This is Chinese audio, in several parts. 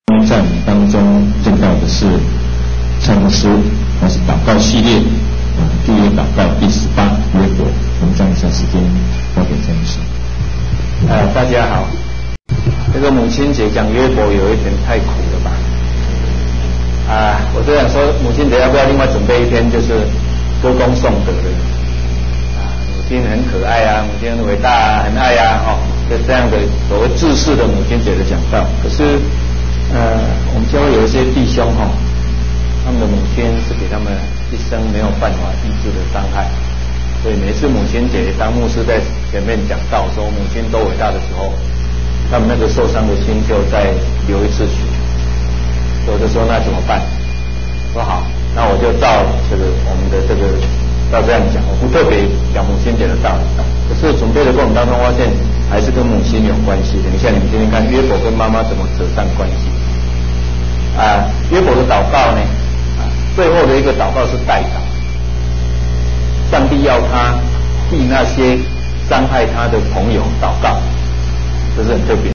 站当中见到的是蔡牧师，他是祷告系列旧约祷告第18约伯。我们将一下时间交给蔡牧师。 大家好。这个母亲节讲约伯有一点太苦了吧？我这样说，母亲节要不要另外准备一天，就是歌功颂德的？母亲很可爱啊，母亲很伟大啊，很爱啊，就这样的所谓制式的母亲节的讲道。可是，我们教会有一些弟兄他们的母亲是给他们一生没有办法医治的伤害，所以每次母亲节，当牧师在前面讲道说母亲多伟大的时候，他们那个受伤的心就再流一次血。我就说那怎么办？说好，那我就照我们的照这样讲，我不特别讲母亲节的道理。可是准备的过程当中发现还是跟母亲有关系。等一下你们听听看约伯跟妈妈怎么扯上关系。约伯的祷告呢，最后的一个祷告是代祷，上帝要他替那些伤害他的朋友祷告，这是很特别。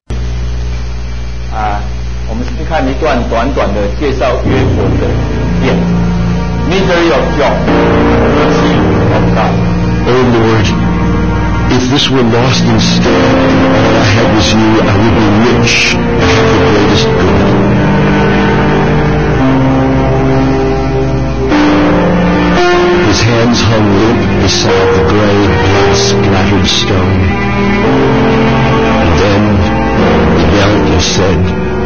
我们先看一段短短的介绍约伯的影片。Misery of Job, mercy of God. Oh Lord, if this were lost instead, all I had was you, I would be rich and have the greatest good. His hands hung limp beside the gray, blood-splattered stone. And then he knelt and said,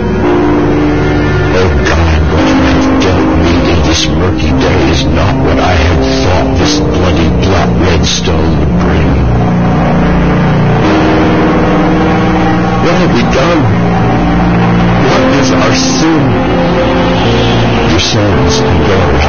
Oh God, what you have dealt me in this murky day is not what I had thought this bloody red stone would bring. What have we done? What is our sin? Your sons and daughters,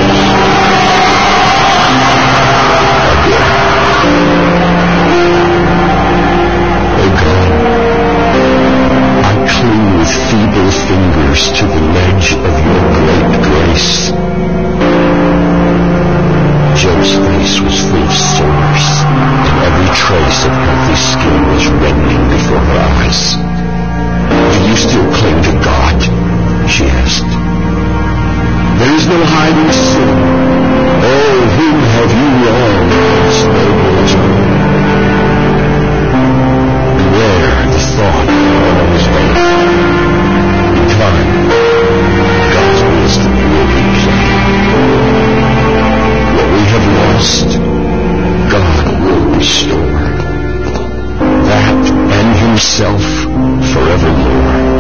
Oh God, I cling with feeble fingers to the ledge of your great grace. Job's face was full of sores, and every trace of healthy skin was reddening before her eyes. Do you still cling to God? She asked. There is no hiding sin. Oh, whom have you wronged, noble Job? Beware the thought of all is vain. In time, God's wisdom will be plain. What we have lost, God will restore. That and Himself forevermore.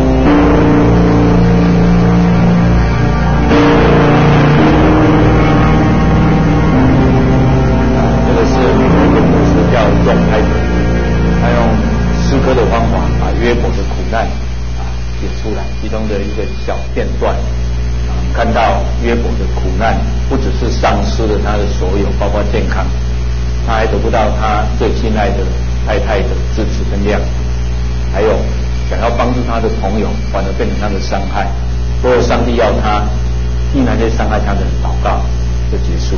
小片段看到约伯的苦难，不只是丧失了他的所有，包括健康，他还得不到他最亲爱的太太的支持跟谅解，还有想要帮助他的朋友，反而变成他的伤害。最后上帝要他替那些伤害他的人祷告，就结束。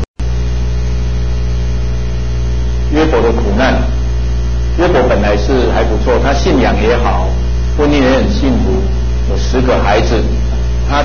约伯的苦难，约伯本来是还不错，他信仰也好，婚姻也很幸福。有10个孩子，他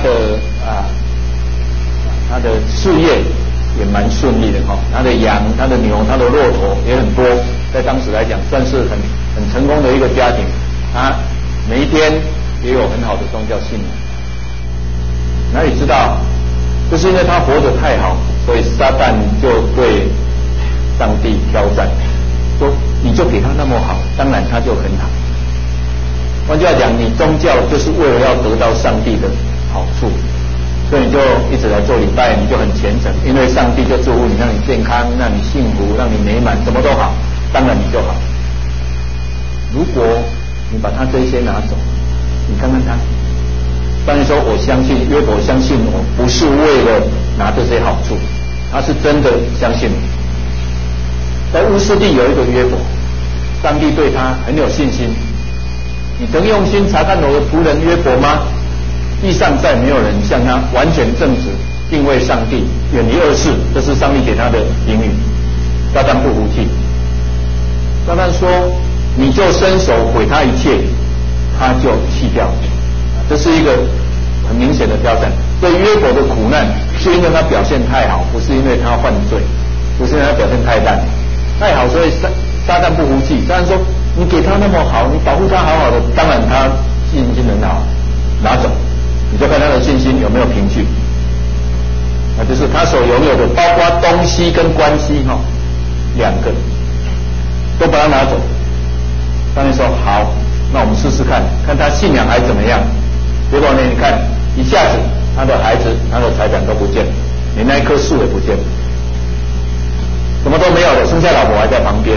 的事业也蛮顺利的他的羊、他的牛、他的骆驼也很多，在当时来讲算是很成功的一个家庭。他每一天也有很好的宗教信仰。哪里知道，就是因为他活得太好，所以撒旦就对上帝挑战，说你就给他那么好，当然他就很好。换句话讲，你宗教就是为了要得到上帝的好处，所以你就一直来做礼拜，你就很虔诚，因为上帝就祝福你，让你健康，让你幸福，让你美满，什么都好，当然你就好。如果你把他这些拿走，你看看他，当然说我相信约伯相信我不是为了拿这些好处，他是真的相信。在乌斯地有一个约伯，上帝对他很有信心。你曾用心查看我的仆人约伯吗？地上再没有人像他完全正直，敬畏上帝，远离恶事，这是上帝给他的评语。撒旦不服气，撒旦说：“你就伸手毁他一切。”他就弃掉， 这是一个很明显的挑战。所以约伯的苦难是因为他表现太好，不是因为他犯罪，不是因为他表现太烂。太好，所以撒旦不服气。撒旦说：“你给他那么好，你保护他好好的，当然他信心很好，拿走，你就看他的信心有没有凭据。那就是他所拥有的，包括东西跟关系两个都把他拿走。上帝说好，那我们试试看，看他信仰还怎么样。结果呢，你看一下子他的孩子、他的财产都不见了，连那一棵树也不见了。”什么都没有了，剩下老婆还在旁边。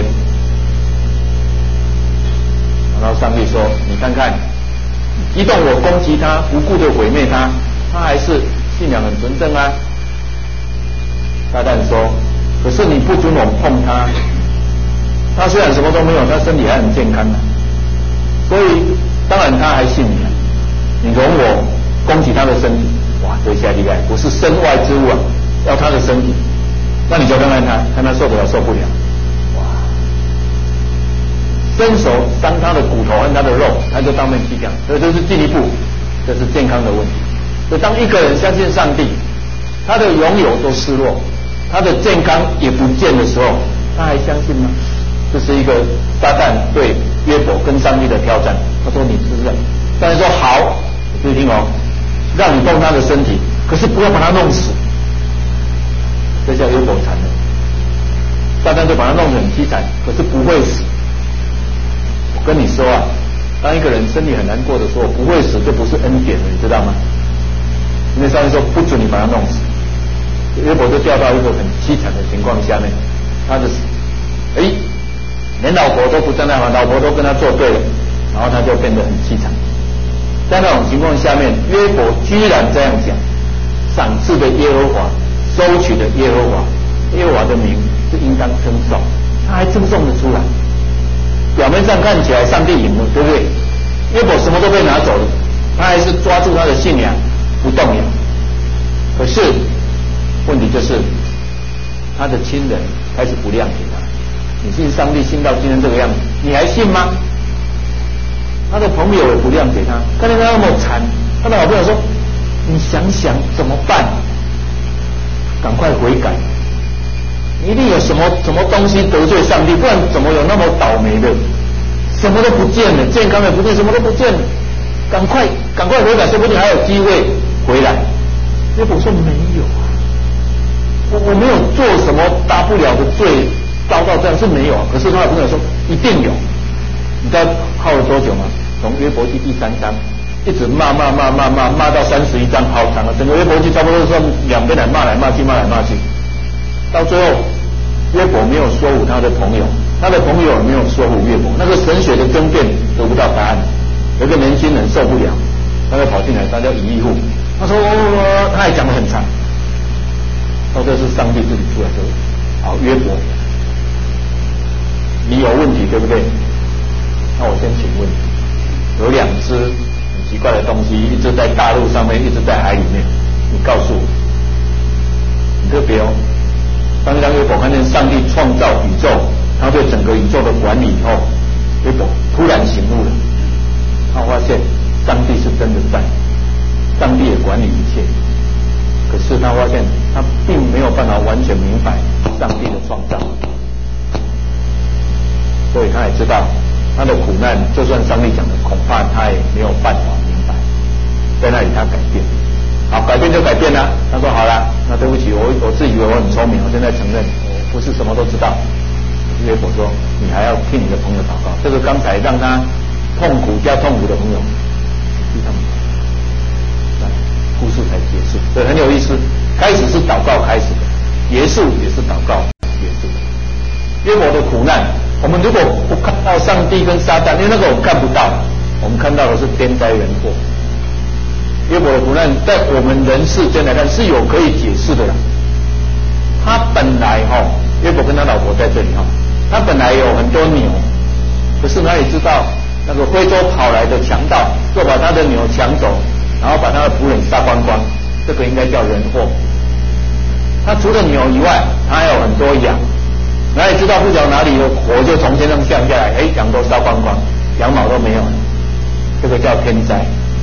然后上帝说：“你看看，激动我攻击他，无故的毁灭他，他还是信仰很纯正啊。”撒旦说：“可是你不准我碰他，他虽然什么都没有，他身体还很健康啊。所以当然他还信你啊。你容我攻击他的身体，哇，这下厉害，不是身外之物啊，要他的身体。”那你就看看他受得了受不了，哇！伸手伤他的骨头和他的肉，他就当面踢掉，所以这是进一步，这是健康的问题。所以当一个人相信上帝，他的拥有都失落，他的健康也不见的时候，他还相信吗？这是一个撒旦对约伯跟上帝的挑战。他说：“你是不是？”上帝说：“好，注意听哦，让你动他的身体，可是不要把他弄死。”这叫约伯惨了，撒旦就把他弄得很凄惨，可是不会死。我跟你说啊，当一个人身体很难过的时候，不会死就不是恩典了，你知道吗？因为上帝说不准你把他弄死，约伯就掉到一个很凄惨的情况下面，他的连老婆都不站在旁，老婆都跟他作对了，然后他就变得很凄惨。在那种情况下面，约伯居然这样讲：赏赐的耶和华，收取的耶和华，耶和华的名是应当称颂，他还称颂得出来。表面上看起来上帝赢了，对不对？约伯什么都被拿走了，他还是抓住他的信仰不动摇。可是问题就是他的亲人开始不谅解他。你信上帝信到今天这个样子，你还信吗？他的朋友也不谅解他，看见他那么惨，他的好朋友说：“你想想怎么办？赶快悔改！你一定有什么东西得罪上帝，不然怎么有那么倒霉的？什么都不见了，健康也不见，什么都不见了，赶快悔改，说不定还有机会回来。”约伯说：“没有啊，我没有做什么大不了的罪，遭到这样是没有啊。可是他的朋友说一定有。你知道耗了多久吗？从约伯记第3章一直骂到31章，好长啊！整个约伯记差不多是两边来骂来骂去，到最后约伯没有说服他的朋友，他的朋友也没有说服约伯，那个神学的争辩得不到答案。有个年轻人受不了，他就跑进来，他叫以利户，他说他还讲得很长，到这是上帝自己出来说：“好，约伯，你有问题对不对？那我先请问，有2只很奇怪的东西，一只在大陆上面，一只在海里面，你告诉我。很特别哦。当约伯看见上帝创造宇宙，他对整个宇宙的管理以后，约伯突然醒悟了，他发现上帝是真的在，上帝也管理一切。可是他发现他并没有办法完全明白上帝的创造，所以他也知道他的苦难，就算上帝讲的，恐怕他也没有办法明白。在那里他改变，好，改变就改变了。他说：“好了，那对不起，我自以为我很聪明，我现在承认我不是什么都知道。”约伯说：“你还要替你的朋友祷告。”这个刚才让他痛苦加痛苦的朋友，替他们祷告，故事才结束。对，很有意思。开始是祷告开始的，结束也是祷告结束的。约伯的苦难，我们如果不看到上帝跟撒旦，因为那个我们看不到，我们看到的是天灾人祸。约伯的苦难，在我们人世间来看是有可以解释的啦。他本来约伯跟他老婆在这里他本来有很多牛，可是哪里知道那个非洲跑来的强盗就把他的牛抢走，然后把他的仆人杀光光，这个应该叫人祸。他除了牛以外，他还有很多羊，哪里知道不晓得哪里有火就从天上降下来，羊都烧光光，羊毛都没有了，这个叫天灾。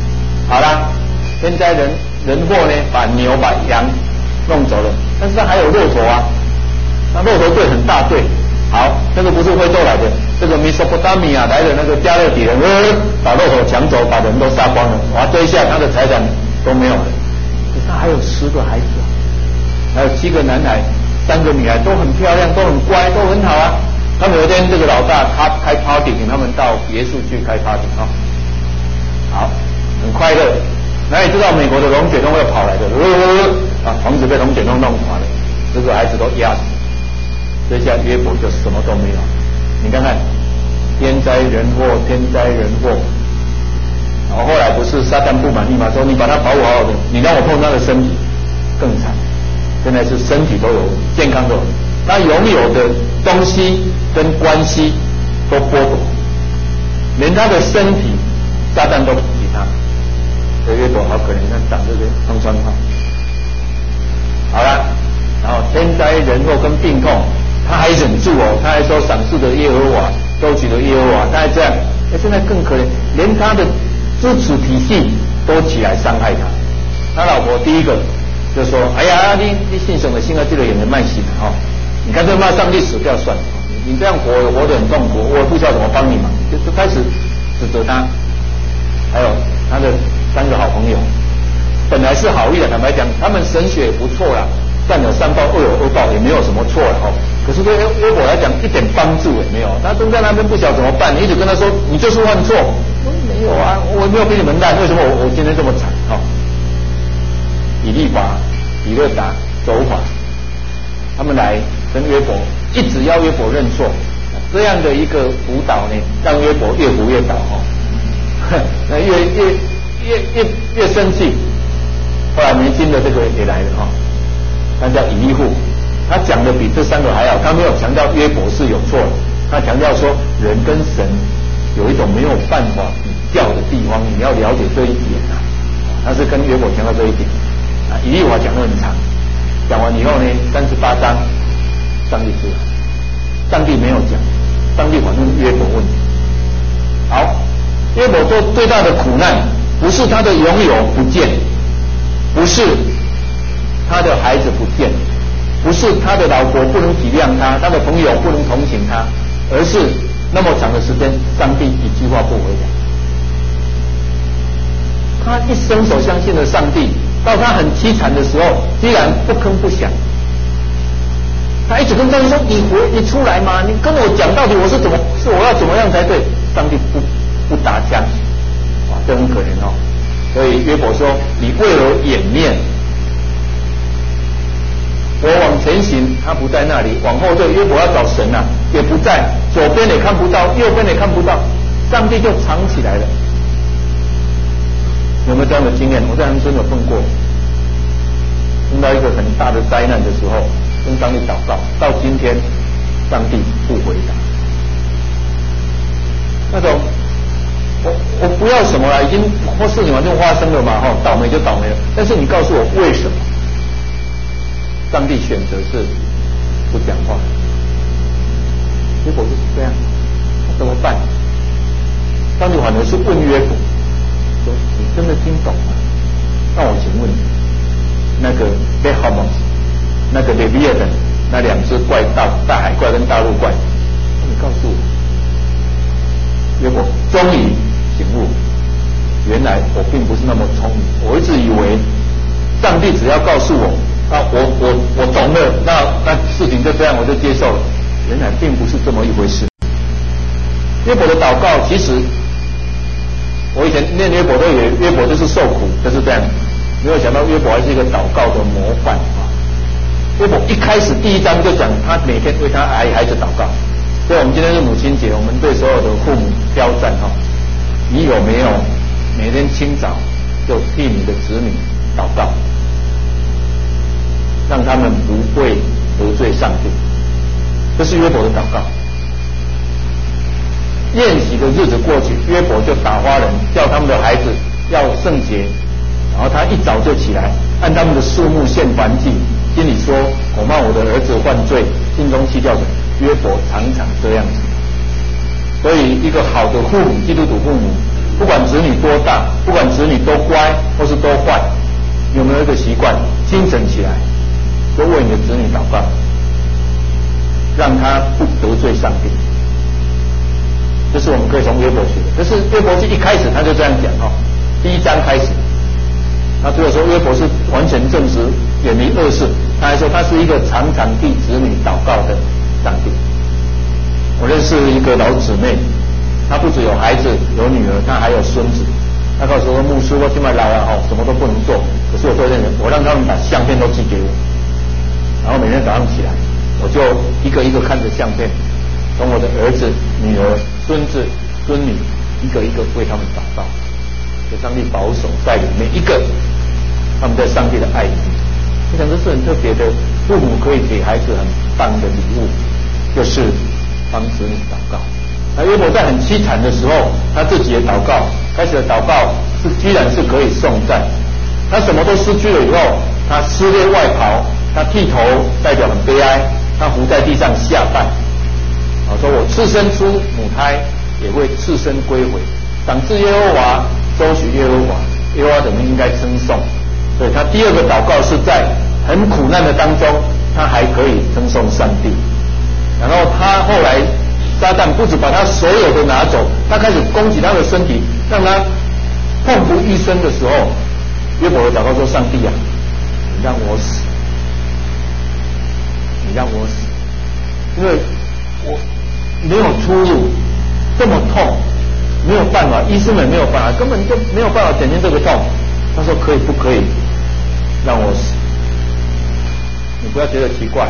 好啦，天灾人祸呢，把牛把羊弄走了，但是他还有骆驼啊，那骆驼队很大队。好，这个不是非洲来的，这个 Mesopotamia 来的那个加勒底人，把骆驼抢走，把人都杀光了，哇，这一下他的财产都没有了。可是他还有10个孩子啊，还有7个男孩，3个女孩，都很漂亮，都很乖，都很好啊。他们有一天这个老大他开 party， 请他们到别墅去开 party 啊，好，很快乐。哪里知道美国的龙卷风会跑来的，房子被龙卷风弄垮了，10个孩子都压死。这下约伯就什么都没有。你看看，天灾人祸，天灾人祸。然后后来不是撒旦不满意吗？说你把他保护好好的，你让我碰他的身体，更惨。现在是身体都有健康都有，他拥有的东西跟关系都剥夺，连他的身体撒旦都不给他。这约伯好可怜，看长这个疮疮哈。好了，然后天灾人祸跟病痛。他还忍住哦，他还说赏赐的耶和华，收取的耶和华，他还这样。现在更可怜，连他的支持体系都起来伤害他。他老婆第一个就说：“哎呀，你信神的信啊，这个也能卖信哈，你干脆骂上帝死掉算了，你这样活得很痛苦，我也不知道怎么帮你嘛。”就开始指责他。还有他的3个好朋友，本来是好意的，坦白讲，他们神学也不错啦，善有善报，恶有恶报，也没有什么错了哈。可是对约伯来讲一点帮助也没有，他蹲在那边不晓得怎么办，你一直跟他说你就是犯错，没有啊，我没有比你们烂，为什么我今天这么惨哈？以利法、以勒达、走法，他们来跟约伯，一直要约伯认错，这样的一个辅导呢，让约伯越扶越倒哈，那越生气。后来没劲的这个也来了哈，他叫以利户。他讲的比这3个还好，他没有强调约伯是有错的，他强调说人跟神有一种没有办法比较的地方，你要了解这一点啊。他是跟约伯强调这一点啊。以利法讲得很长，讲完以后呢，38章上帝出来，上帝没有讲，上帝反问约伯问题。好，约伯最大的苦难不是他的拥有不见，不是他的孩子不见，不是他的老婆不能体谅他，他的朋友不能同情他，而是那么长的时间，上帝一句话不回答。他一生所相信的上帝，到他很凄惨的时候，居然不吭不响。他一直跟上帝说：“你出来嘛，你跟我讲到底我要怎么样才对？”上帝不打枪，哇，这很可怜哦。所以约伯说：“你为了掩面。”我往前行，他不在那里；往后退，约伯要找神啊，也不在，左边也看不到，右边也看不到，上帝就藏起来了。有没有这样的经验？我在人生有碰过，碰到一个很大的灾难的时候，跟上帝祷告，到今天，上帝不回答。那种，我不要什么了，已经或事情完全发生了嘛，哈，倒霉就倒霉了。但是你告诉我为什么？上帝选择是不讲话，结果就是这样，那怎么办？上帝反而是问约伯说：“你真的听懂吗？那我请问你，那个贝哈蒙，那个雷比亚等那2只怪大海怪跟大陆怪，你告诉我。”约伯终于醒悟，原来我并不是那么聪明，我一直以为上帝只要告诉我。我懂了，那事情就这样，我就接受了。原来并不是这么一回事。约伯的祷告，其实我以前念约伯都以为约伯就是受苦，就是这样，没有想到约伯还是一个祷告的模范啊。约伯一开始第1章就讲他每天为他孩子祷告，所以我们今天是母亲节，我们对所有的父母挑战哈，你有没有每天清早就替你的子女祷告？让他们不会得罪上帝，这是约伯的祷告。宴席的日子过去，约伯就打发人叫他们的孩子要圣洁，然后他一早就起来，按他们的数目献燔祭，心里说：恐怕我的儿子犯罪，心中弃掉神。约伯常常这样子。所以一个好的父母，基督徒父母， 不管子女多大，不管子女多乖或是多坏，有没有一个习惯，清晨起来多为你的子女祷告，让他不得罪上帝。这是我们可以从约伯学的。可是约伯记一开始他就这样讲哦，第1章开始，他最后说约伯是完全正直，远离恶事。他还说他是一个常常替子女祷告的上帝。我认识一个老姊妹，她不只有孩子有女儿，她还有孙子。她告诉我说，牧师，我现在老了哦，什么都不能做。可是我做这件事，我让他们把相片都寄给我，然后每天早上起来，我就一个一个看着相片，从我的儿子、女儿、孙子、孙女一个一个为他们祷告，求上帝保守带领每一个他们在上帝的爱里面。我想这是很特别的，父母可以给孩子很棒的礼物，就是帮子女祷告。那约伯在很凄惨的时候，他自己的祷告，开始的祷告是居然是可以颂赞。他什么都失去了以后，他撕裂外袍，他剃头，代表很悲哀，他伏在地上下拜。说我赤身出母胎，也会赤身归回。赏赐耶和华，周许耶和华，耶和华的名应该称颂。所以他第二个祷告是在很苦难的当中，他还可以称颂上帝。然后他后来撒旦不止把他所有的拿走，他开始攻击他的身体，让他痛不欲生的时候，约伯的祷告说：上帝啊，你让我死，你让我死，因为我没有出路，这么痛，没有办法，医生们没有办法，根本就没有办法减轻这个痛。他说可以不可以让我死？你不要觉得奇怪，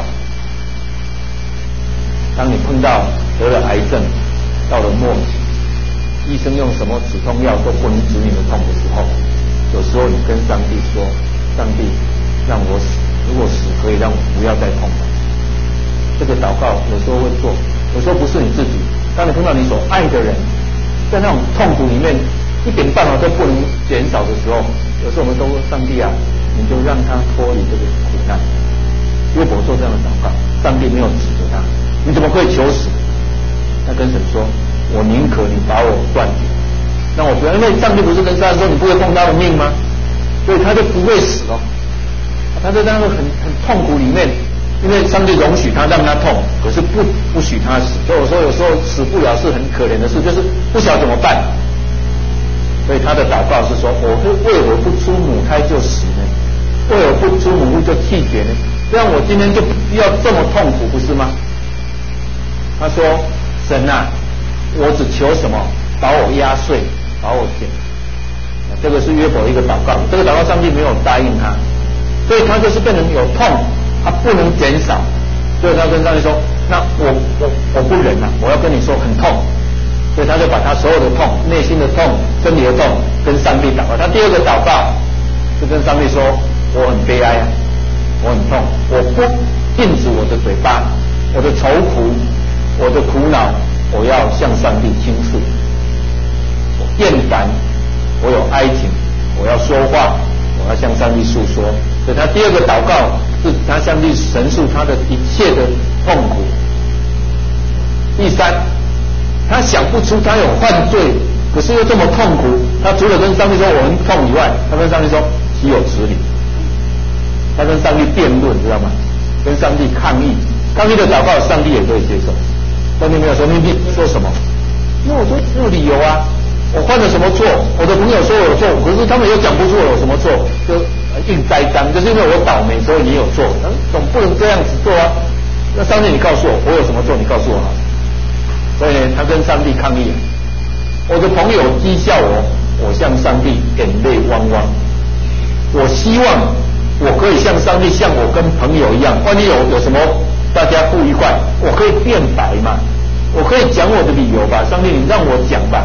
当你碰到得了癌症，到了末期，医生用什么止痛药都不能止你的痛的时候，有时候你跟上帝说：上帝让我死，如果死可以让我不要再痛了。这个祷告有时候会做，有时候不是你自己。当你碰到你所爱的人在那种痛苦里面一点办法都不能减少的时候，有时候我们都说：上帝啊，你就让他脱离这个苦难。约伯做这样的祷告，上帝没有指责他，你怎么可以求死？他跟神说：我宁可你把我断绝，让我不要，因为上帝不是跟撒旦说你不会碰他的命吗？所以他就不会死了。他在那个很痛苦里面，因为上帝容许他让他痛，可是不许他死。所以我说有时候死不了是很可怜的事，就是不晓得怎么办。所以他的祷告是说：我为何不出母胎就死呢？为何不出母腹就气绝呢？这样我今天就不要这么痛苦，不是吗？他说：神啊，我只求什么？把我压碎，把我剪。这个是约伯一个祷告，这个祷告上帝没有答应他，所以他就是变成有痛，他不能减少，所以他跟上帝说：那我不忍了，我要跟你说很痛。所以他就把他所有的痛，内心的痛、身体的痛，跟上帝祷告。他第二个祷告就跟上帝说：我很悲哀啊，我很痛，我不禁止我的嘴巴，我的愁苦，我的苦恼，我要向上帝倾诉。我厌烦，我有哀情，我要说话，我要向上帝诉说。所以他第二个祷告是他向帝陈述他的一切的痛苦。第三，他想不出他有犯罪，可是又这么痛苦，他除了跟上帝说我很痛以外，他跟上帝说岂有此理。他跟上帝辩论，知道吗？跟上帝抗议，抗议的祷告上帝也可以接受。上帝没有说你说什么，因为我说没有理由啊，我犯了什么错？我的朋友说我有错，可是他们又讲不出我有什么错，就硬栽赃，就是因为我倒霉，所以你有错，总不能这样子做啊。那上帝你告诉我，我有什么错？你告诉我好。所以呢，他跟上帝抗议，我的朋友讥笑我，我向上帝眼泪汪汪。我希望我可以像上帝，像我跟朋友一样，万一有什么大家不愉快，我可以辩白嘛，我可以讲我的理由吧。上帝，你让我讲吧。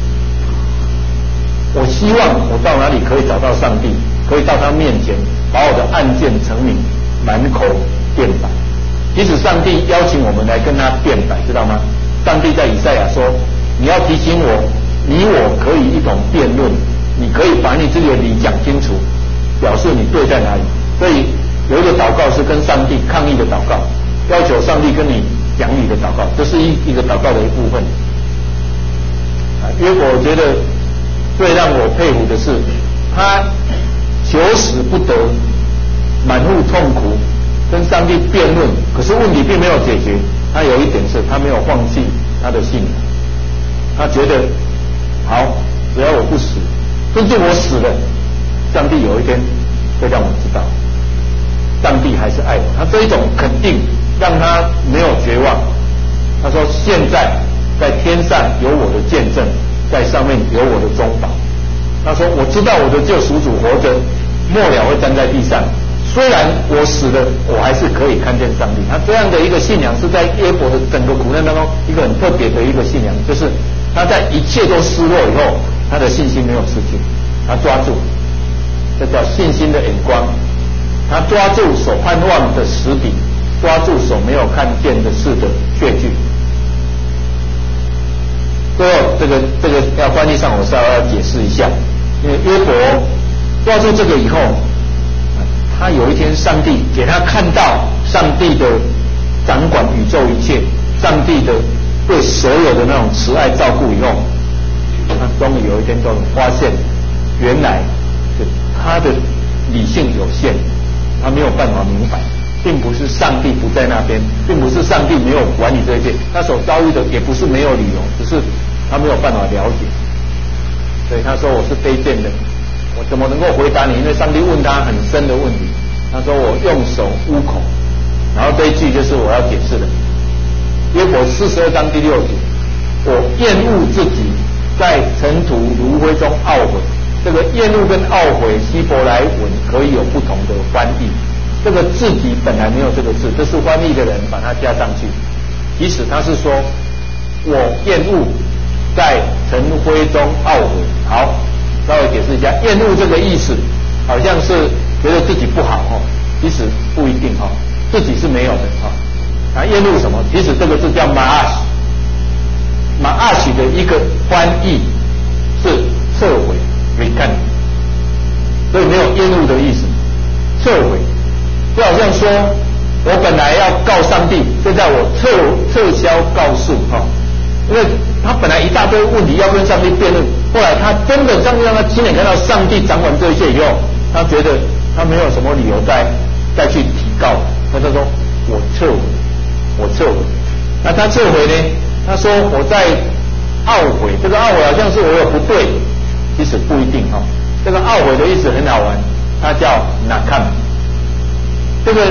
我希望我到哪里可以找到上帝，可以到他面前，把我的案件陈明，满口辩白。即使上帝邀请我们来跟他辩白，知道吗？上帝在以赛亚说：你要提醒我，你我可以一同辩论，你可以把你自己的理讲清楚，表示你对在哪里。所以有一个祷告是跟上帝抗议的祷告，要求上帝跟你讲理的祷告，这是一个祷告的一部分。约伯我觉得最让我佩服的是，他求死不得，满腹痛苦，跟上帝辩论，可是问题并没有解决。他有一点是，他没有放弃他的信仰，他觉得好，只要我不死，甚至我死了，上帝有一天会让我知道，上帝还是爱我。他这一种肯定让他没有绝望。他说：“现在在天上有我的见证，在上面有我的中保。”他说：“我知道我的救赎主活着，末了会站在地上。虽然我死了，我还是可以看见上帝。”他这样的一个信仰是在约伯的整个苦难当中一个很特别的一个信仰，就是他在一切都失落以后，他的信心没有失去，他抓住，这叫信心的眼光。他抓住所盼望的实底，抓住所没有看见的事的确据。最后，这个要翻译上，我稍微要解释一下，因为约伯抓住这个以后，他有一天上帝给他看到上帝的掌管宇宙一切，上帝的对所有的那种慈爱照顾以后，他终于有一天终于发现，原来他的理性有限，他没有办法明白，并不是上帝不在那边，并不是上帝没有管理这一切，他所遭遇的也不是没有理由，只是他没有办法了解。所以他说：“我是卑贱的，我怎么能够回答你？因为上帝问他很深的问题。”他说：“我用手捂口。”然后这一句就是我要解释的。约伯42章第6节：“我厌恶自己在尘土炉灰中懊悔。”这个厌恶跟懊悔，希伯来文可以有不同的翻译。这个自己本来没有这个字，这是翻译的人把它加上去。即使他是说我厌恶在尘灰中懊悔。好，稍微解释一下，厌恶这个意思，好像是觉得自己不好哦，其实不一定哦，自己是没有的啊。他厌恶什么？其实这个字叫马阿许，马阿许的一个翻译是撤回。recant， 所以没有厌恶的意思，撤回，就好像说我本来要告上帝，现在我撤销告诉哈，因为他本来一大堆问题要跟上帝辩论，后来他真的上帝让他亲眼看到上帝掌管这一切以后，他觉得他没有什么理由再去提告，他就说我撤回，那他撤回呢？他说我在懊悔，这个懊悔好像是我有不对。其实不一定哈，这个懊悔的意思很好玩，它叫 nakam。这个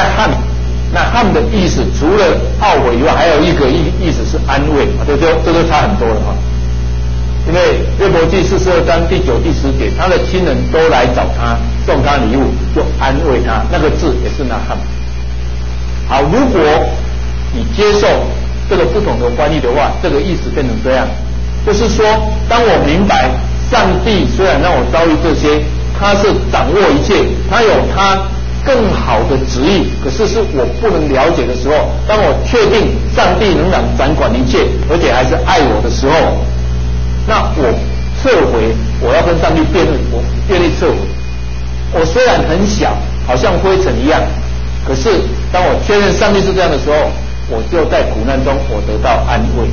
nakam 的意思除了懊悔以外，还有一个意思是安慰，这就差很多了哈。因为约伯记42章第9、第10节，他的亲人都来找他，送他礼物，就安慰他，那个字也是 nakam。好，如果你接受这个不同的翻译的话，这个意思变成这样，就是说，当我明白上帝虽然让我遭遇这些，他是掌握一切，他有他更好的旨意，可是是我不能了解的时候，当我确定上帝仍然掌管一切，而且还是爱我的时候，那我撤回，我要跟上帝辩论，我愿意撤回。我虽然很小，好像灰尘一样，可是当我确认上帝是这样的时候，我就在苦难中我得到安慰，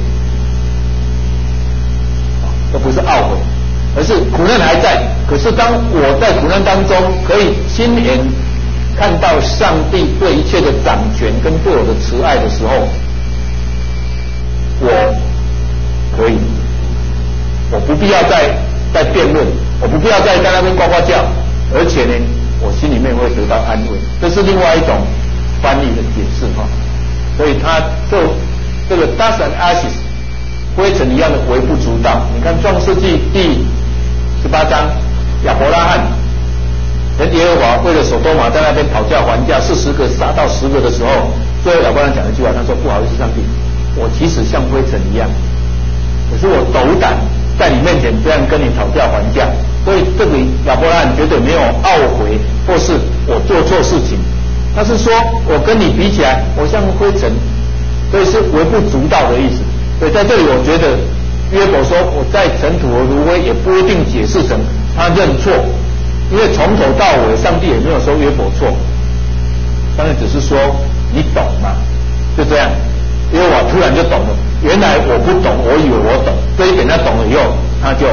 这不是懊悔。而是苦难还在，可是当我在苦难当中可以亲眼看到上帝对一切的掌权跟对我的慈爱的时候，我可以，我不必要再辩论，我不必要再在那边呱呱叫，而且呢，我心里面会得到安慰。这是另外一种翻译的解释哈。所以他这个 dust and ashes， 灰尘一样的微不足道。你看创世纪第18章，亚伯拉罕跟耶和华为了所多玛在那边讨价还价，40个杀到10个的时候，最后亚伯拉罕讲一句话，他说：“不好意思，上帝，我其实像灰尘一样，可是我斗胆在你面前这样跟你讨价还价。”所以这个亚伯拉罕绝对没有懊悔，或是我做错事情，他是说我跟你比起来，我像灰尘，所以是微不足道的意思。所以在这里，我觉得约伯说我在尘土和炉灰，也不一定解释成他认错，因为从头到尾上帝也没有说约伯错，上帝只是说你懂吗？就这样，因为我突然就懂了，原来我不懂，我以为我懂，这一点他懂了以后，他就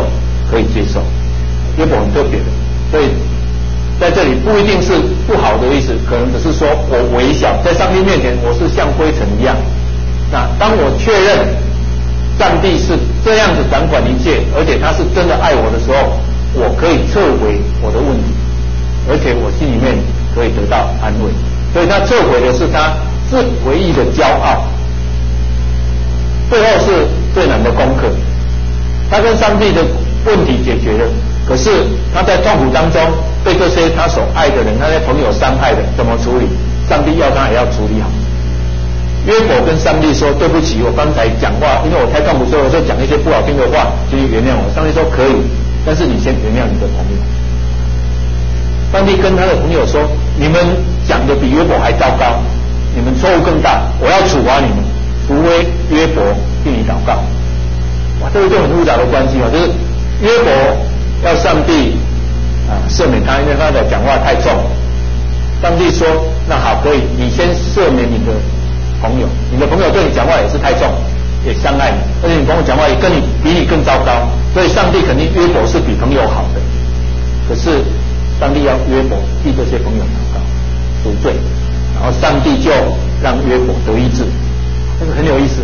可以接受。约伯很特别的，所以在这里不一定是不好的意思，可能只是说我微小，在上帝面前我是像灰尘一样。那当我确认上帝是这样子掌管一切，而且他是真的爱我的时候，我可以撤回我的问题，而且我心里面可以得到安慰。所以他撤回的是他自为意的骄傲，最后是最难的功课。他跟上帝的问题解决了，可是他在痛苦当中被这些他所爱的人、那些朋友伤害的，怎么处理？上帝要他也要处理好。约伯跟上帝说：“对不起，我刚才讲话，因为我太痛苦，所以我就讲一些不好听的话，请你原谅我。”上帝说：“可以，但是你先原谅你的朋友。”上帝跟他的朋友说：“你们讲的比约伯还糟糕，你们错误更大，我要处罚你们，除非约伯替你祷告。”哇，这个就很复杂的关系哦，就是约伯要上帝赦免他，因为他的讲话太重。上帝说：“那好，可以，你先赦免你的朋友，你的朋友对你讲话也是太重，也伤害你，而且你朋友讲话也比你更糟糕，所以上帝肯定约伯是比朋友好的。可是上帝要约伯替这些朋友祷告赎罪，然后上帝就让约伯得医治，这个很有意思。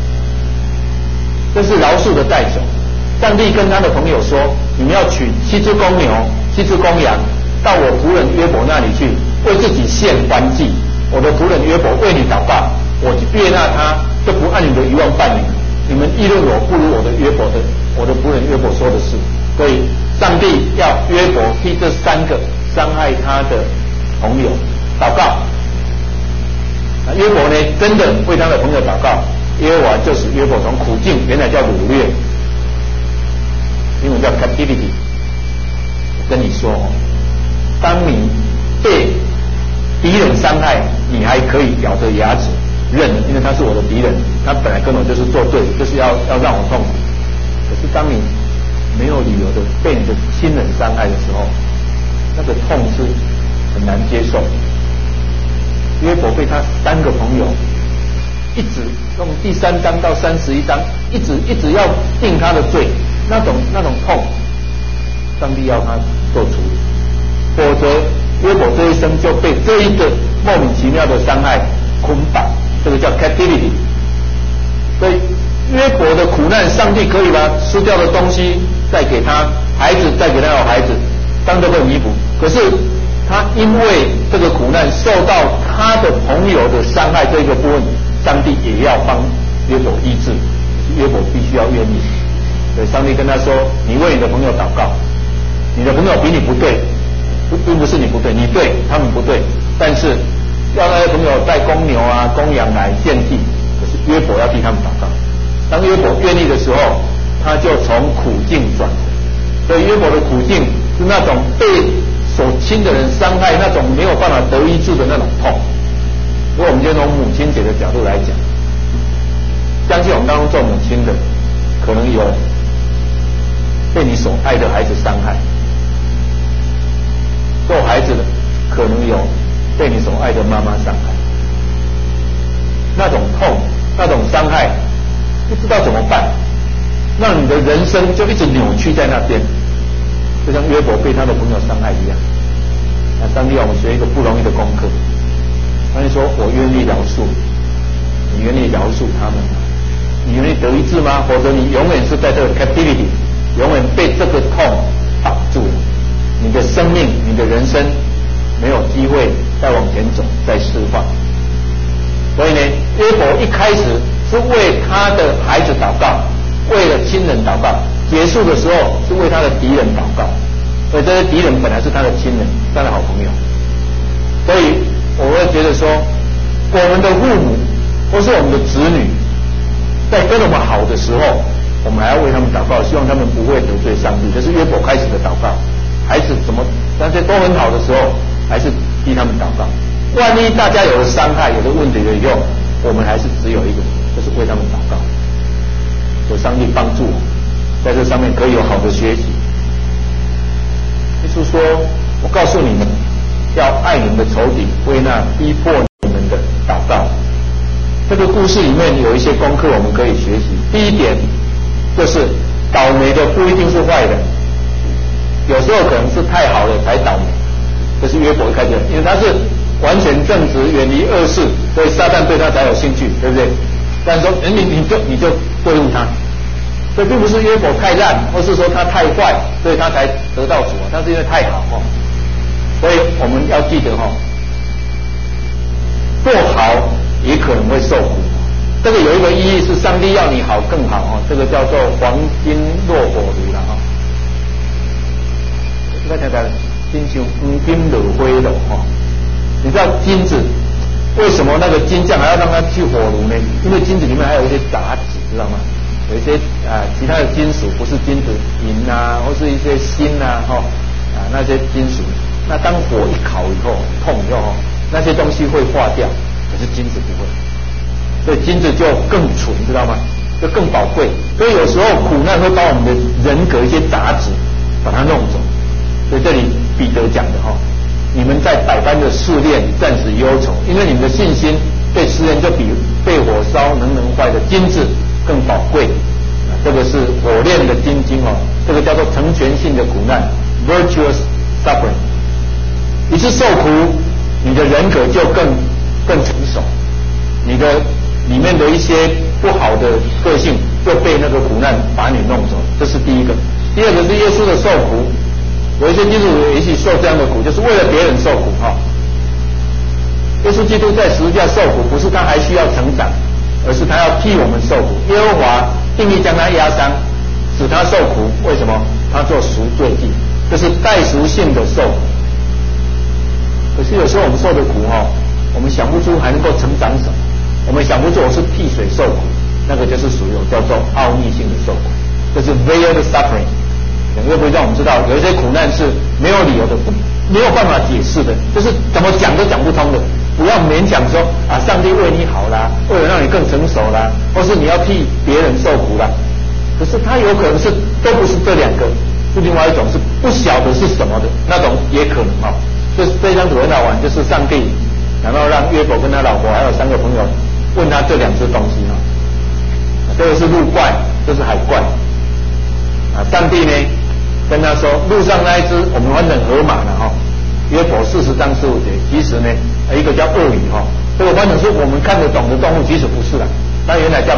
这是饶恕的代求。上帝跟他的朋友说：“你们要取7只公牛、7只公羊，到我仆人约伯那里去，为自己献燔祭。我的仆人约伯为你祷告，我悦纳他，就不按你的遗忘办理。你们议论我不如我的仆人约伯说的是。”所以上帝要约伯替这3个伤害他的朋友祷告。约伯呢，真的为他的朋友祷告，耶和华就使约伯从苦境，原来叫掳掠，英文叫 captivity。我跟你说当你被敌人伤害，你还可以咬着牙齿认，因为他是我的敌人，他本来跟我就是作对，就是要让我痛苦。可是当你没有理由的被你的亲人伤害的时候，那个痛是很难接受。约伯被他3个朋友一直用第3章到31章一直要定他的罪，那种痛，上帝要他做处理，否则约伯这一生就被这一个莫名其妙的伤害捆绑，这个叫 captivity。所以约伯的苦难，上帝可以把失掉的东西再给他孩子，再给他有孩子，当这个弥补。可是他因为这个苦难受到他的朋友的伤害这个部分，上帝也要帮约伯医治，约伯必须要愿意。所以上帝跟他说：“你为你的朋友祷告，你的朋友比你不对，并不是你不对，你对，他们不对，但是要那些朋友带公牛公羊来献祭，可是约伯要替他们祷告。当约伯愿意的时候，他就从苦境转回。所以约伯的苦境是那种被所亲的人伤害，那种没有办法得医治的那种痛。如果我们就从母亲节的角度来讲，相信我们当中做母亲的，可能有被你所爱的孩子伤害；做孩子的，可能有被你所爱的妈妈伤害。那种痛，那种伤害，不知道怎么办，让你的人生就一直扭曲在那边，就像约伯被他的朋友伤害一样。那上帝要我们学一个不容易的功课。上帝说：“我愿意饶恕，你愿意饶恕他们吗？你愿意得医治吗？否则你永远是在这个 captivity， 永远被这个痛绑住了。你的生命，你的人生没有机会再往前走，再释放。所以呢，约伯一开始是为他的孩子祷告，为了亲人祷告，结束的时候是为他的敌人祷告。所以这些敌人本来是他的亲人，他的好朋友。所以我会觉得说，我们的父母或是我们的子女，在跟我们好的时候，我们还要为他们祷告，希望他们不会得罪上帝。这是约伯开始的祷告。孩子那些都很好的时候，还是替他们祷告。万一大家有了伤害、有了问题了以后，我们还是只有一个，就是为他们祷告。有上帝帮助我，在这上面可以有好的学习。耶稣说：“我告诉你们，要爱你们的仇敌，为那逼迫你们的祷告。”这个故事里面有一些功课我们可以学习。第一点就是倒霉的不一定是坏的，有时候可能是太好了才倒霉。这是约伯一开始，因为他是完全正直，远离恶事，所以撒旦对他才有兴趣，对不对？但是说你就贿赂他，所以并不是约伯太烂，或是说他太坏，所以他才得到主啊，他是因为太好哦。所以我们要记得哦，做好也可能会受苦。这个有一个意义是上帝要你好更好哦，这个叫做黄金落火炉了哈。这个大家金像黄金落灰炉哈，你知道金子为什么那个金匠还要让它去火炉呢？因为金子里面还有一些杂质，知道吗？有一些其他的金属不是金子，银啊或是一些锌啊那些金属，那当火一烤以后碰以后那些东西会化掉，可是金子不会。所以金子就更纯，知道吗？就更宝贵。所以有时候苦难会把我们的人格一些杂质把它弄走。所以这里彼得讲的你们在百般的试炼暂时忧愁，因为你们的信心被试炼就比被火烧能坏的金子更宝贵。这个是火炼的金晶这个叫做成全性的苦难 （virtuous suffering）。一次受苦，你的人格就更成熟，你的里面的一些不好的个性就被那个苦难把你弄走，这是第一个。第二个是耶稣的受苦，有一些基督徒也许受这样的苦，就是为了别人受苦耶稣基督在十字架受苦，不是他还需要成长，而是他要替我们受苦。耶和华定义将他压伤，使他受苦。为什么？他做赎罪祭，这是代赎性的受苦。可是有时候我们受的苦我们想不出还能够成长什么。我们想不出我是替谁受苦，那个就是属于叫做奥秘性的受苦，这是 veiled suffering。又不会让我们知道，有一些苦难是没有理由的，没有办法解释的，就是怎么讲都讲不通的。不要勉强说上帝为你好啦，为了让你更成熟啦，或是你要替别人受苦啦。可是他有可能是都不是这两个，是另外一种是不晓得是什么的那种也可能就是这张图很好玩，就是上帝然后让约伯跟他老婆还有3个朋友问他这2只东西这个是陆怪，这是海怪上帝呢跟他说，路上那一只我们翻成河马了约伯40章15节，其实呢一个叫鳄鱼这个翻成是我们看得懂的动物，其实不是啦，它原来叫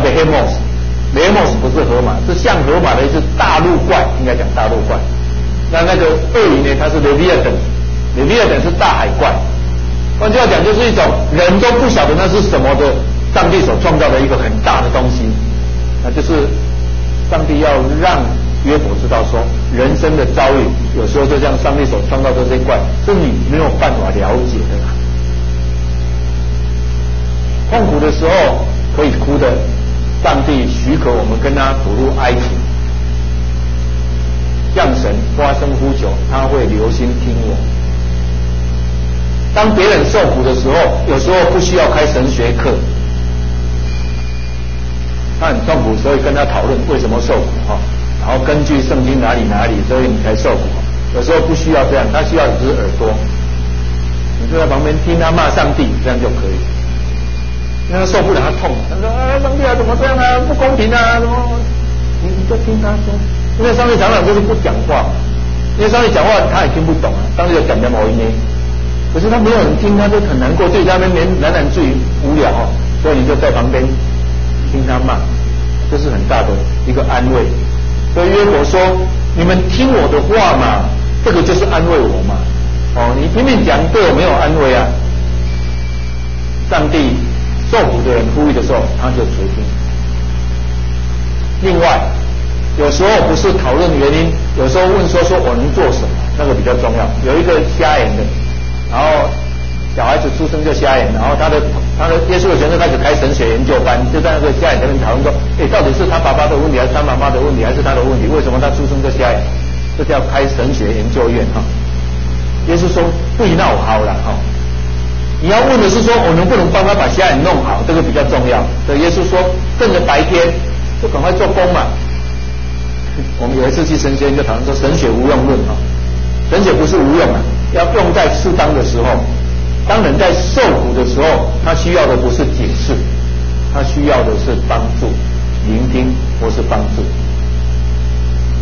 Behemoth 不是河马，是像河马的一只大陆怪，应该讲大陆怪。那个鳄鱼呢，它是 Leviathan 是大海怪。换句话讲，就是一种人都不晓得那是什么的上帝所创造的一个很大的东西，那就是上帝要让约伯知道说，人生的遭遇有时候就像上帝所创造的这些怪，是你没有办法了解的痛苦的时候可以哭的，上帝许可我们跟他吐露哀情，向神发声呼求，他会留心听我。当别人受苦的时候，有时候不需要开神学课，他很痛苦，所以跟他讨论为什么受苦然后根据圣经哪里，所以你才受苦有时候不需要这样，他需要一只耳朵，你就在旁边听他骂上帝，这样就可以。因为他受不了，他痛，他说上帝怎么这样不公平怎么？你就听他说，因为上帝常常就是不讲话，因为上帝讲话他也听不懂上帝就讲某一年。可是他没有人听，他就很难过，对他们喃喃自语无聊所以你就在旁边听他骂，这是很大的一个安慰。所以约伯说：“你们听我的话嘛，这个就是安慰我嘛。你拼命讲对我没有安慰啊。”上帝受苦的人呼吁的时候，他就垂听。另外，有时候不是讨论原因，有时候问说我能做什么，那个比较重要。有一个瞎眼的。然后小孩子出生就瞎眼，然后他的耶稣的学生开始开神学研究班，就在那个瞎眼那边讨论说，到底是他爸爸的问题，还是他妈妈的问题，还是他的问题？为什么他出生就瞎眼？这叫开神学研究院耶稣说不以闹好了你要问的是说我能不能帮他把瞎眼弄好，这个比较重要。所以耶稣说趁着白天就赶快做工嘛。我们有一次去神学院就讨论说神学无用论神学不是无用要用在适当的时候。当人在受苦的时候，他需要的不是解释，他需要的是帮助、聆听或是帮助。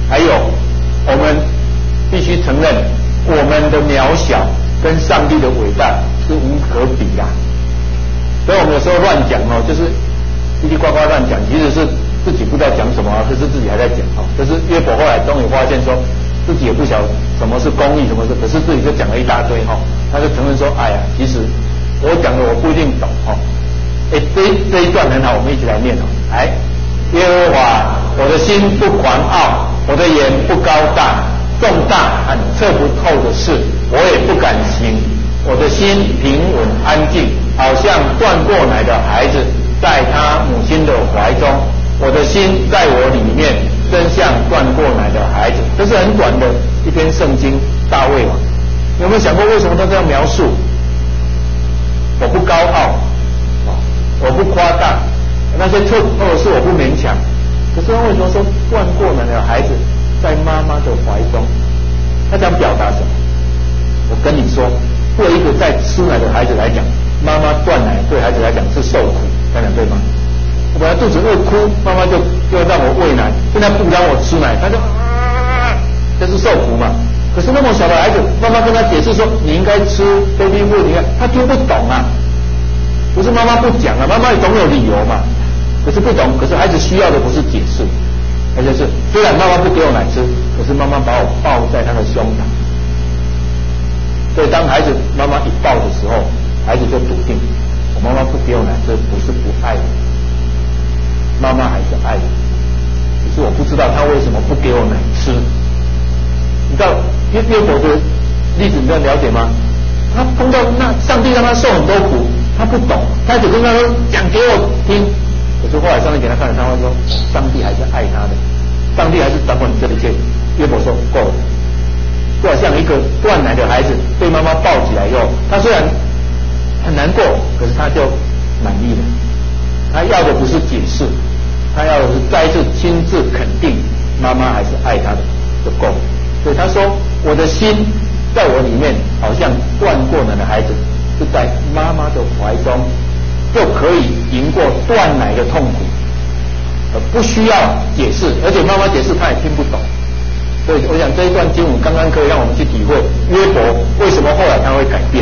还有我们必须承认我们的渺小跟上帝的伟大是无可比的。所以我们有时候乱讲就是叽里呱呱乱讲，其实是自己不知道讲什么，可是自己还在讲可是约伯后来终于发现说，自己也不晓得什么是公义，什么是，可是自己就讲了一大堆他就承认说，哎呀，其实我讲的我不一定懂这一段很好，我们一起来念来，耶和华，我的心不狂傲，我的眼不高大，重大和测不透的事，我也不敢行。我的心平稳安静，好像断过奶的孩子在他母亲的怀中。我的心在我里面，真像断过奶的孩子。这是很短的一篇圣经，大卫王。有没有想过为什么他这样描述？我不高傲，我不夸大，那些错误的事我不勉强。可是他为什么说断过奶的孩子在妈妈的怀中？他想表达什么？我跟你说，对一个在吃奶的孩子来讲，妈妈断奶对孩子来讲是受苦，这样对吗？我本来肚子饿哭，妈妈就让我喂奶，现在不让我吃奶，他就这是受苦嘛。可是那么小的孩子，妈妈跟他解释说你应该吃 baby food， 你看他听不懂啊。不是妈妈不讲啊，妈妈也总有理由嘛。可是不懂，可是孩子需要的不是解释，而且是虽然妈妈不给我奶吃，可是妈妈把我抱在她的胸膛。所以当孩子妈妈一抱的时候，孩子就笃定，我妈妈不给我奶吃，不是不爱我，妈妈还是爱我，只是我不知道她为什么不给我奶吃。你知道约伯的例子你要了解吗？他碰到那上帝让他受很多苦，他不懂，他只跟他说讲给我听。可是后来上帝给他看了，他会说上帝还是爱他的，上帝还是掌管这一切。约伯说够了。就好像一个断奶的孩子被妈妈抱起来以后，他虽然很难过，可是他就满意了。他要的不是解释，他要的是再一次亲自肯定妈妈还是爱他的，就够了。所以他说，我的心在我里面，好像断过奶的孩子是在妈妈的怀中，就可以赢过断奶的痛苦，不需要解释，而且妈妈解释他也听不懂。所以我想这一段经文刚刚可以让我们去体会约伯为什么后来他会改变。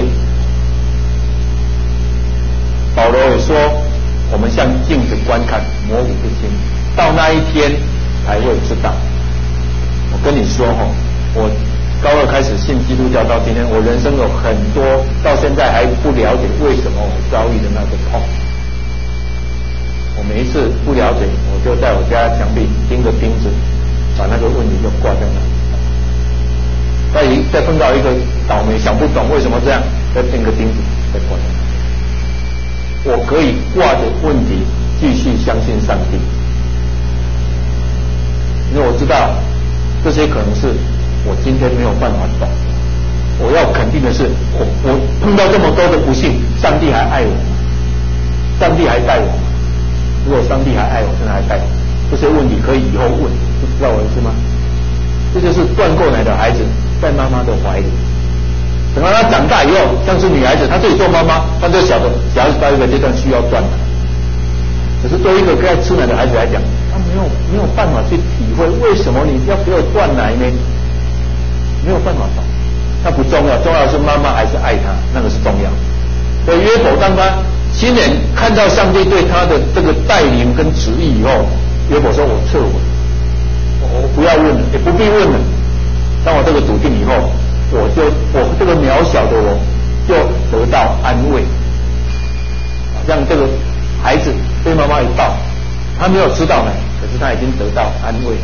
保罗也说，我们像镜子观看，模糊不清，到那一天才会知道。我跟你说我高二开始信基督教到今天，我人生有很多到现在还不了解为什么我遭遇的那个痛。我每一次不了解，我就在我家墙壁钉个钉子，把那个问题就挂在那里。再碰到一个倒霉想不懂为什么这样，再钉个钉子，再挂在那里。我可以挂着问题继续相信上帝，因为我知道这些可能是我今天没有办法懂。我要肯定的是，我碰到这么多的不幸，上帝还爱我，上帝还带我。如果上帝还爱我，真的还带我，这些问题可以以后问，知道我意思吗？这就是断过奶的孩子在妈妈的怀里，等到他长大以后，像是女孩子，她自己做妈妈，她就晓得小孩子到一个阶段需要断奶。可是对于一个该吃奶的孩子来讲，他没有办法去体会为什么你要给我断奶呢？没有办法懂，那不重要，重要的是妈妈还是爱他，那个是重要。所以约伯当他亲眼看到上帝对他的这个带领跟旨意以后，约伯说：“我撤回，我不要问了，也不必问了。当我这个笃定以后，我这个渺小的我就得到安慰。像这个孩子被妈妈一抱，他没有吃到奶，可是他已经得到安慰。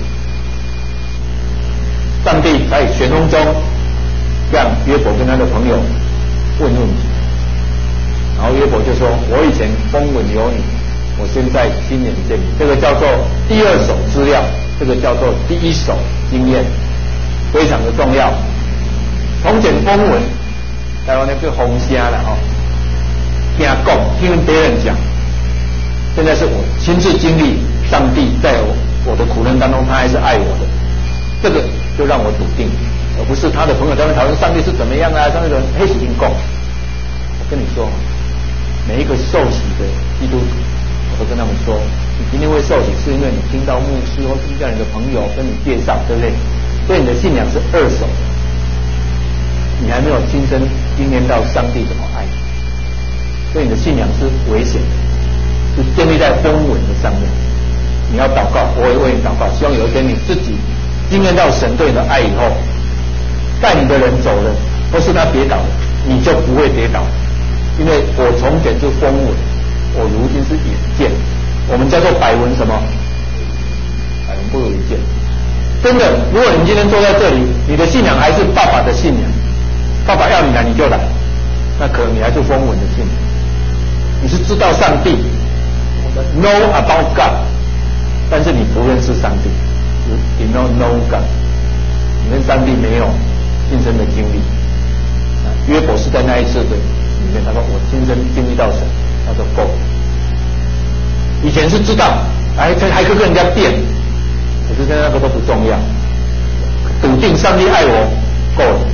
上帝在旋风中让约伯跟他的朋友问问题。”然后约伯就说：“我以前风闻有你，我现在亲眼见你。”这个叫做第二手资料，这个叫做第一手经验，非常的重要。从前风闻，台湾那个风声了听讲，听别人讲。现在是我亲自经历，上帝在我的苦难当中，他还是爱我的。这个就让我笃定，而不是他的朋友在那讨论上帝是怎么样啊，上帝的黑死灵供。我跟你说。每一个受洗的基督徒， 我都跟他们说，你今天会受洗，是因为你听到牧师或听到你的朋友跟你介绍，对不对？所以你的信仰是二手的，你还没有亲身经验到上帝怎么爱你，所以你的信仰是危险的，是建立在风闻的上面。你要祷告，我会为你祷告，希望有一天你自己经验到神对你的爱以后，带你的人走了，或是他跌倒了，你就不会跌倒，因为我从前是风闻，我如今是眼见，我们叫做百闻什么？百闻不如一见。真的，如果你今天坐在这里，你的信仰还是爸爸的信仰，爸爸要你来你就来，那可能你还是风闻的信仰。你是知道上帝 ，know about God， 但是你不认识上帝 ，you don't know God， 你跟上帝没有亲身的经历。约伯是在那一次的里面，他说我亲身经历到神，他说够了。以前是知道，还可以跟人家辩，可是现在那个都不重要，笃定上帝爱我够了。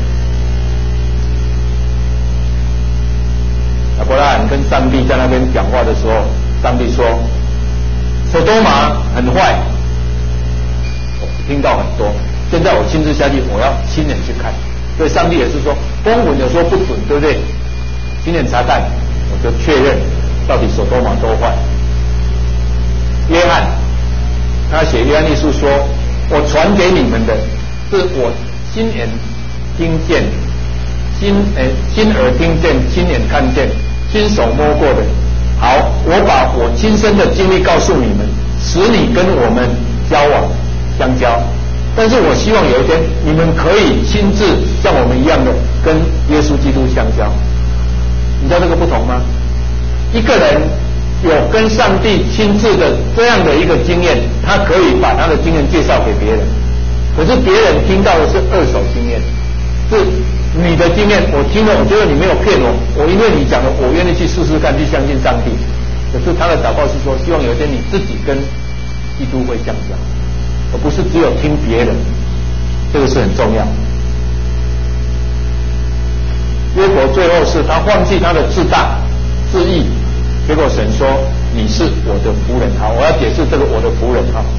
亚伯拉罕跟上帝在那边讲话的时候，上帝说所多玛很坏，我听到很多，现在我亲自下去，我要亲眼去看。所以上帝也是说，风闻有时候不准，对不对？亲眼查看，我就确认到底所多玛多坏。约翰他写约翰一书说，我传给你们的是我亲眼听见、亲耳听见、亲眼看见、亲手摸过的。好，我把我亲身的经历告诉你们，使你跟我们交往相交。但是我希望有一天你们可以亲自像我们一样的跟耶稣基督相交。你知道这个不同吗？一个人有跟上帝亲自的这样的一个经验，他可以把他的经验介绍给别人。可是别人听到的是二手经验，是你的经验，我听了，我觉得你没有骗我，我因为你讲了，我愿意去试试看，去相信上帝。可是他的祷告是说，希望有一天你自己跟基督会相交，而不是只有听别人，这个是很重要。约伯最后是他放弃他的自大自义，结果神说你是我的仆人。好，我要解释这个我的仆人。好，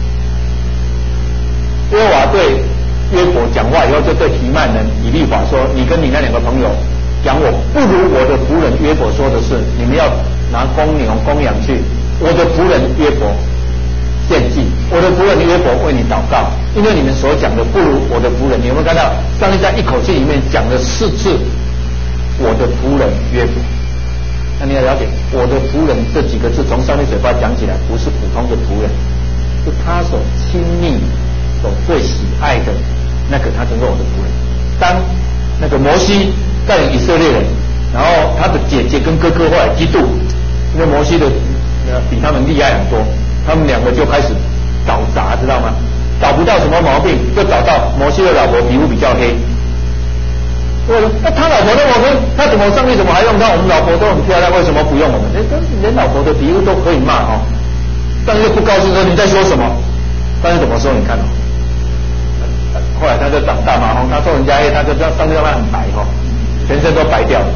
耶和华对约伯讲话以后，就对提曼人以利法说，你跟你那两个朋友讲我不如我的仆人约伯说的是，你们要拿公牛公羊去，我的仆人约伯献祭，我的仆人约伯为你祷告，因为你们所讲的不如我的仆人。你有没有看到上帝在一口气里面讲了4次我的仆人约伯？那你要了解，我的仆人这几个字从上帝嘴巴讲起来，不是普通的仆人，是他所亲密、所最喜爱的那个，他成为我的仆人。当那个摩西带领以色列人，然后他的姐姐跟哥哥后来嫉妒，因为摩西的比他们厉害很多，他们两个就开始找茬，知道吗？找不到什么毛病，就找到摩西的老婆皮肤比较黑。那他老婆的我们，他怎么上帝怎么还用他？我们老婆都很漂亮，为什么不用我们？连老婆的皮肤都可以骂哦。上帝就不高兴说你在说什么？上帝怎么说？你看哦。后来他就长大嘛，他说人家黑，他就知道上帝让他很白哈，全身都白掉了。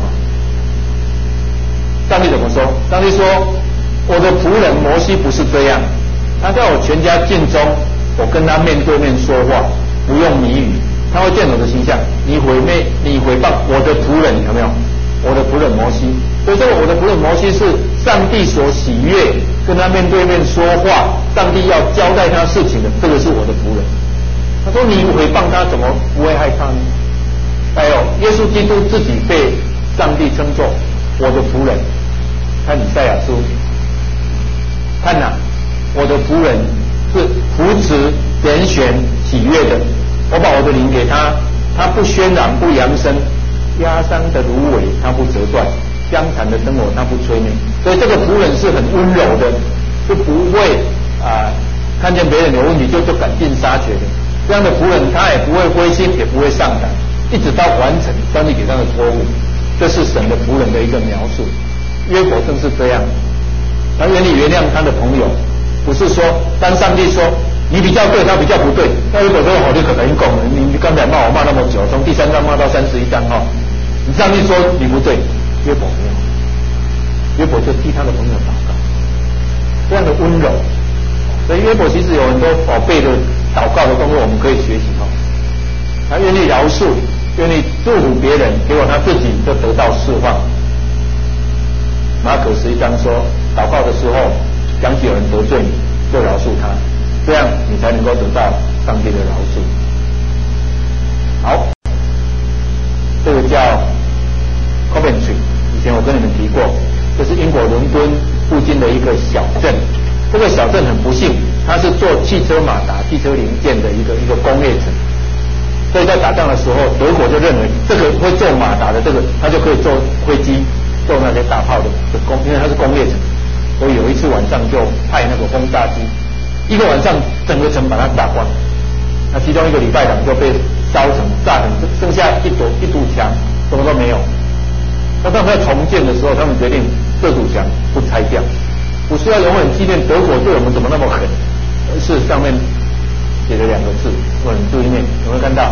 上帝怎么说？上帝说我的仆人摩西不是这样，他在我全家尽忠，我跟他面对面说话，不用谜语，他会见我的形象。你毁谤我的仆人，有没有？我的仆人摩西，所以这个我的仆人摩西是上帝所喜悦，跟他面对面说话，上帝要交代他事情的，这个是我的仆人。他说你毁谤他，怎么不会害怕呢？还有耶稣基督自己被上帝称作我的仆人，看以赛亚书，看哪，我的仆人是扶持拣选喜悦的，我把我的灵给他，他不喧嚷不扬声，压伤的芦苇他不折断，江残的灯火他不吹灭。所以这个仆人是很温柔的，就不会看见别人有问题就赶尽杀绝的。这样的仆人他也不会灰心，也不会上胆，一直到完成上帝给他的托付。这是神的仆人的一个描述。约伯正是这样，他愿意原谅他的朋友，不是说当上帝说你比较对，他比较不对，那约伯说好，你可能讲了，你刚才骂我骂那么久，从第3章骂到31章哈，你上帝说你不对，约伯没有，约伯就替他的朋友祷告， 这样的温柔。所以约伯其实有很多宝贝的祷告的动作，我们可以学习哦。他愿意饶恕，愿意祝福别人，结果他自己就得到释放。马可11章说，祷告的时候，想起有人得罪你，就饶恕他，这样你才能够得到上帝的饶恕。好，这个叫 Coventry， 以前我跟你们提过，这是英国伦敦附近的一个小镇。这个小镇很不幸，它是做汽车马达、汽车零件的一个工业城，所以在打仗的时候，德国就认为这个会做马达的这个，他就可以做飞机、做那些大炮的因为它是工业城，所以有一次晚上就派那个轰炸机，一个晚上整个城把它打光，那其中一个礼拜堂就被烧成炸成剩下一堵墙，什么都没有。那他们要重建的时候，他们决定这堵墙不拆掉。不是要永远纪念德国对我们怎么那么狠，而是上面写了2个字，我很注意念，有没有看到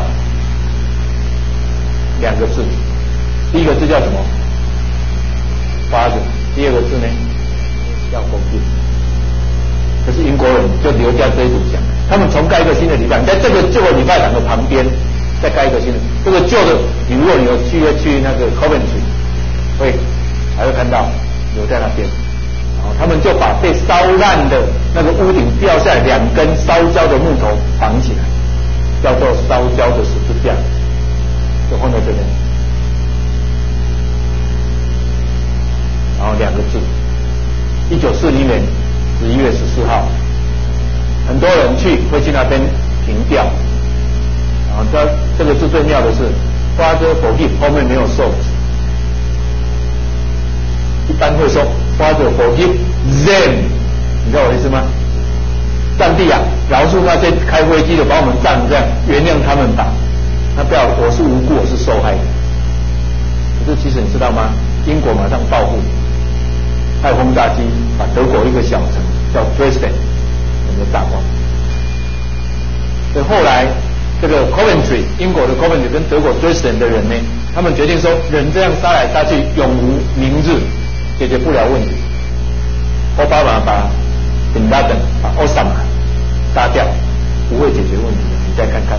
？2个字，第一个字叫什么？发子，第2个字呢叫否定。可是英国人就留下这一堵墙，他们重盖一个新的礼拜堂，在这个旧的礼拜堂的旁边再盖一个新的。这个旧的，如果你有去那个 Coventry， 还会看到留在那边。他们就把被烧烂的那个屋顶掉下来2根烧焦的木头绑起来，叫做烧焦的十字架，就放在这边。然后2个字，1940年11月14号，很多人会去那边凭吊。然后这个字最妙的是，Father forgive 后面没有受词，一般会说。Father forgive them， 你知道我的意思吗？上帝啊，饶恕那些开飞机的把我们炸成这样，原谅他们吧。那不要，我是无辜，我是受害的。可是其实你知道吗？英国马上报复，派轰炸机把德国一个小城叫 Dresden 整个炸光。所以后来这个 Coventry， 英国的 Coventry 跟德国 Dresden 的人呢，他们决定说，人这样杀来杀去，永无明日。解决不了问题，奥巴马把bin Laden把奥萨马杀掉，不会解决问题的。你再看看，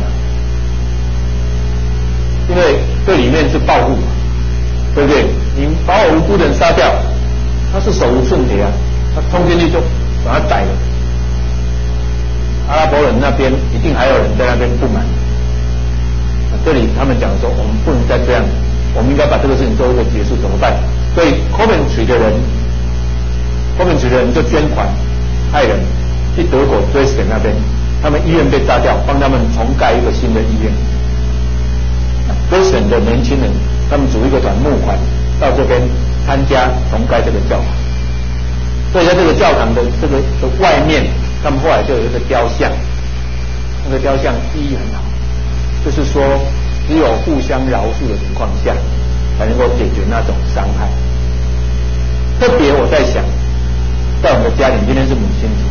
因为这里面是报复嘛，对不对？你把我无辜的人杀掉，他是手无寸铁啊，他冲进去就把他宰了。阿拉伯人那边一定还有人在那边不满。这里他们讲说，我们不能再这样，我们应该把这个事情做一个结束，怎么办？所以 Coventry 的人就捐款派人去德国 Dresden 那边，他们医院被炸掉，帮他们重盖一个新的医院。Dresden 的年轻人，他们组一个团募款到这边参加重盖这个教堂。所以在这个教堂的这个外面，他们后来就有一个雕像，那个雕像意义很好，就是说只有互相饶恕的情况下，才能够解决那种伤害。特别我在想，在我们的家庭，今天是母亲节，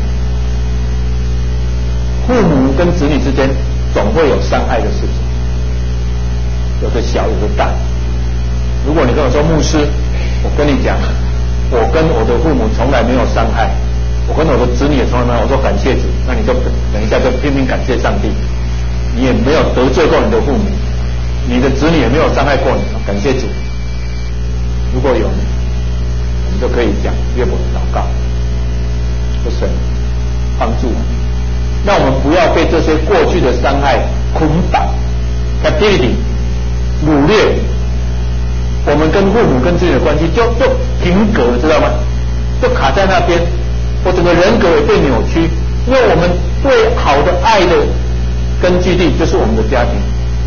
父母跟子女之间总会有伤害的事情，有的小，有的大。如果你跟我说，牧师，我跟你讲，我跟我的父母从来没有伤害，我跟我的子女也从来没有，我说感谢主，那你就等一下就拼命感谢上帝，你也没有得罪过你的父母，你的子女也没有伤害过你，感谢主。如果有，我们就可以讲约伯的祷告，求神帮助我们。那我们不要被这些过去的伤害捆绑 captivity 掳掠，我们跟父母跟子女的关系就停格，知道吗？就卡在那边，我整个人格也被扭曲，因为我们最好的爱的根据地就是我们的家庭，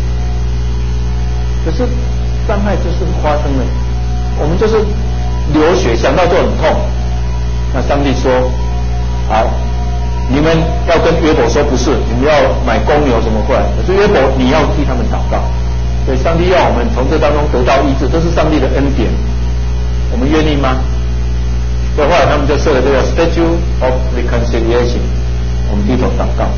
可是伤害就是发生了，我们就是流血，想到就很痛。那上帝说，好，你们要跟约伯说，不是，你们要买公牛什么过来，可是约伯你要替他们祷告。所以上帝要我们从这当中得到医治，这是上帝的恩典，我们愿意吗？所以后来他们就设了这个 Statue of Reconciliation， 我们低头祷告。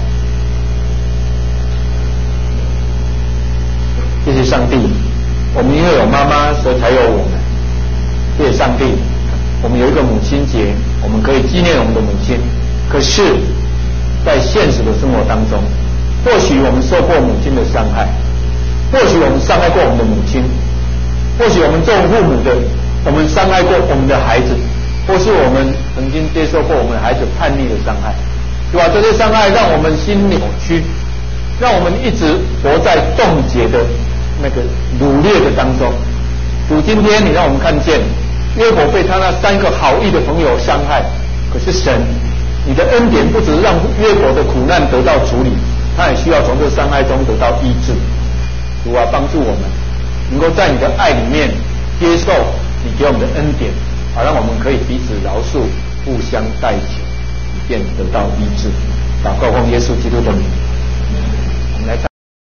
谢谢上帝，我们因为有妈妈，所以才有我们。谢谢上帝， 我们有一个母亲节，我们可以纪念我们的母亲。可是，在现实的生活当中，或许我们受过母亲的伤害，或许我们伤害过我们的母亲，或许我们做父母的，我们伤害过我们的孩子，或是我们曾经接受过我们孩子叛逆的伤害，对吧？这些伤害让我们心扭曲，让我们一直活在冻结的那个掳掠的当中。主今天你让我们看见约伯被他那3个好意的朋友伤害，可是神，你的恩典不只让约伯的苦难得到处理，他也需要从这伤害中得到医治。主啊，帮助我们能够在你的爱里面接受你给我们的恩典，好让我们可以彼此饶恕，互相代求，以便得到医治。祷告奉耶稣基督的名。